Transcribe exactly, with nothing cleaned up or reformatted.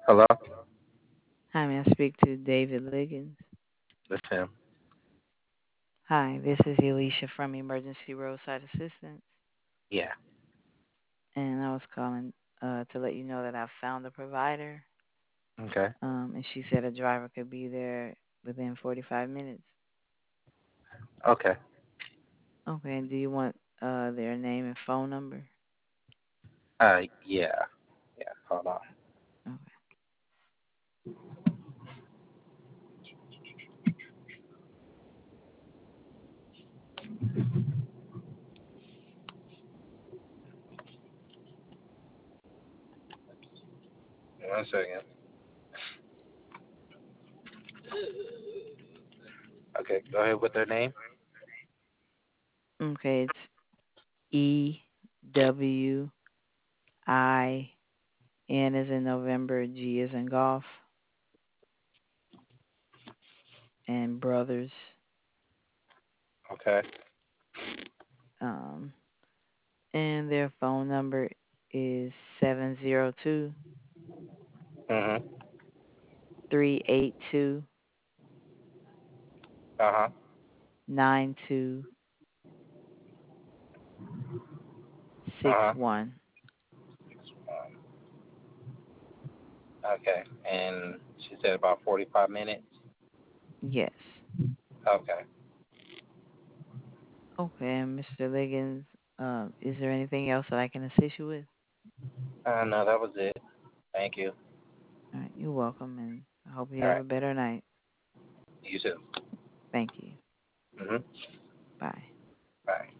Hello? Hi, may I speak to David Liggins? That's him. Hi, this is Elisha from Emergency Roadside Assistance, Yeah. and I was calling uh, to let you know that I found a provider, Okay. um, and she said a driver could be there within forty-five minutes. Okay. Okay, and do you want uh, their name and phone number? Uh, yeah. Yeah. Hold on. Okay. One second. Okay. Go ahead with their name. Okay, it's E W I N as in November, G as in golf, and Brothers. Okay. Um, and their phone number is seven zero two Mhm. three eight two Uh huh. nine two Uh six huh. one. Okay. And she said about forty-five minutes. Yes. Okay. Okay, and mister Liggins, uh, is there anything else that I can assist you with? Uh, no, that was it. Thank you. All right, you're welcome, and I hope you All have right. a better night. You too. Thank you. Mhm. Bye. Bye.